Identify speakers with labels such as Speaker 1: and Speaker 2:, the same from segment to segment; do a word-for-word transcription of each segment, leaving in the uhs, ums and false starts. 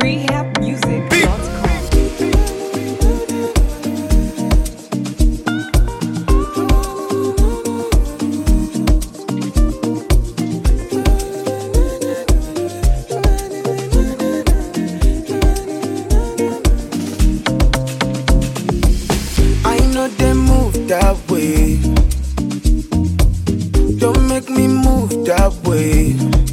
Speaker 1: rehab music dot com.
Speaker 2: I know they move that way. Don't make me move that way.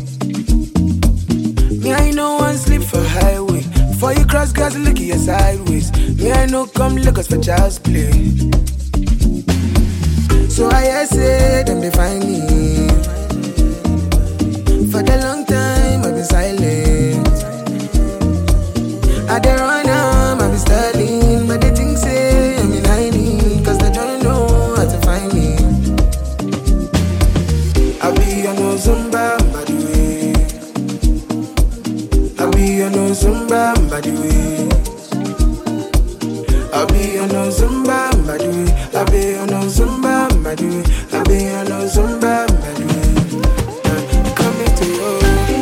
Speaker 2: Me, I know one sleep for highway. For you cross gas, look at your sideways. Me, I know come Lagos for child's play. So I say them they find me. For the long time I've been silent. I dey run am, I be styling, but they think say I'm in hiding, cause they don't know how to find me. I be on no Zumba, by the way. I be on no Zumba, by the way. I be on no Zumba, by the way. I be on no Zumba, by the way. I be on no Zumba, by the way. Uh, coming to you.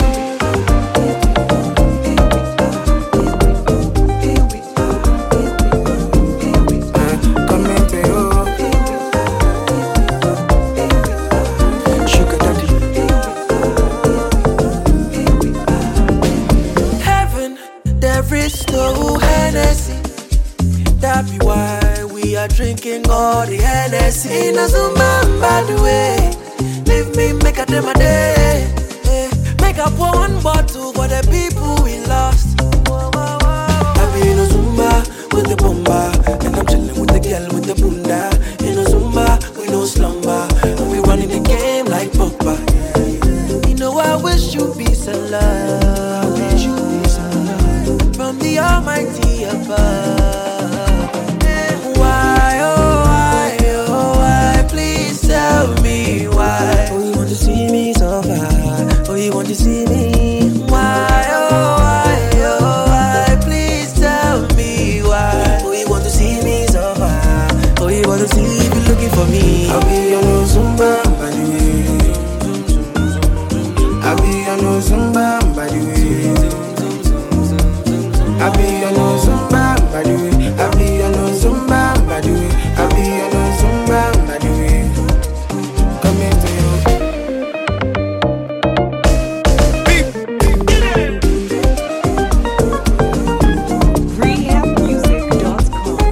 Speaker 3: No Hennessy, that be why we are drinking all the Hennessy. In a Zumba, by the way, leave me make a day my day. Eh, make up one bottle for the people we lost. I be in a Zumba with the bomba, and I'm chilling with the girl with the bunda. In a Zumba, we no slumber, and we running the game like Pogba. You know I wish you peace and love. Wish you peace and love from the Almighty above. Why, oh why, oh why, please tell me why. Oh, you want to see me suffer? Oh, you want to see me? Why, oh why, oh why, please tell me why. Oh, you want to see me suffer? Oh, you want to see me looking for me?
Speaker 2: I'll be on no Zumba, by the way. I'll be on no Zumba, by the way. I be on no Zumba, by the way. I be on no Zumba, by the way. I be on no Zumba, by the way. Coming to you.
Speaker 1: rehab music dot com.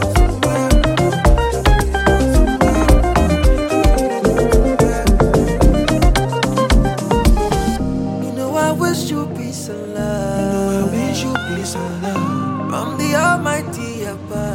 Speaker 3: You know I wish you peace and love.
Speaker 2: I wish you peace and love
Speaker 3: from the Almighty above.